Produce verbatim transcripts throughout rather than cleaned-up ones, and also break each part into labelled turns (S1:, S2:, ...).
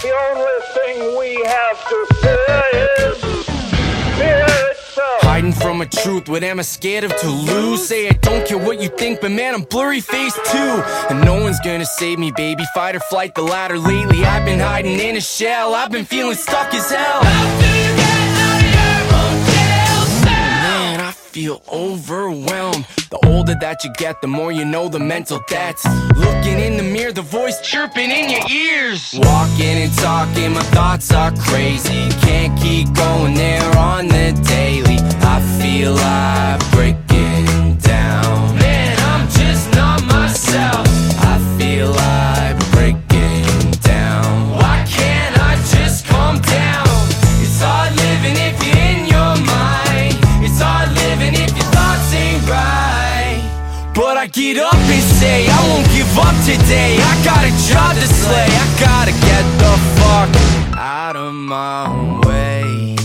S1: The only thing we have to fear is fear itself.
S2: Hiding from a truth, what am I scared of to lose? Say I don't care what you think, but man, I'm blurry-faced too. And no one's gonna save me, baby. Fight or flight, the latter lately. I've been hiding in a shell, I've been feeling stuck as hell.
S3: After you get out of your own jail cell.
S2: Man, I feel overwhelmed. The older that you get, the more you know the mental debts. Looking in the mirror, the voice chirping in your ears. Walking and talking, my thoughts are crazy. Can't keep going there on the daily. I feel like breaking down. Man, I'm just not myself. I feel like breaking down. Why can't I just calm down? It's hard living if you're in your mind. It's hard living if your thoughts ain't right. But I get up and say I won't give up today. I got a job to slay. I gotta get the fuck out of my own way.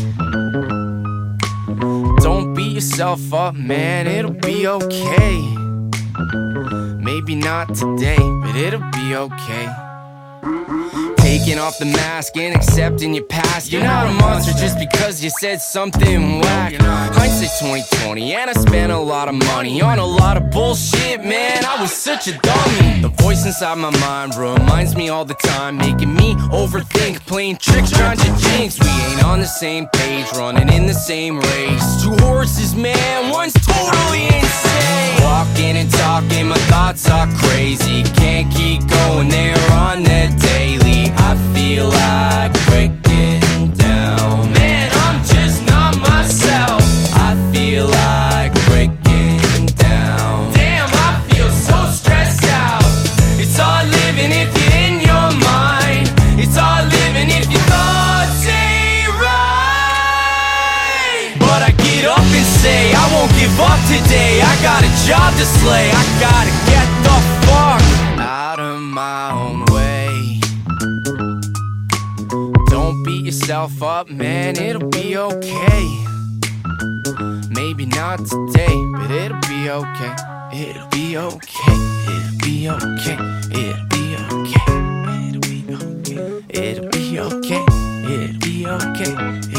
S2: Don't beat yourself up, man, it'll be okay. Maybe not today, but it'll be okay. Taking off the mask and accepting your past. You're not a monster just because you said something whack. Hindsight's twenty twenty, and I spent a lot of money on a lot of bullshit, man. I was such a dummy. The voice inside my mind reminds me all the time, making me overthink, playing tricks, trying to jinx. We ain't on the same page, running in the same race. Two horses, man, one's totally insane. Walking and talking, my thoughts are crazy. Can't keep going there on the daily. I feel like breaking down. Man, I'm just not myself. I feel like breaking down. Damn, I feel so stressed out. It's hard living if you're in your mind. It's hard living if your thoughts ain't right. But I get up and say I won't give up today. I got a job to slay. I gotta get the fuck out of my own way. Don't beat yourself up, man, it'll be okay. Maybe not today, but it'll be okay. It'll be okay. It'll be okay. It'll be okay. It'll be okay. It'll be okay. It'll be okay.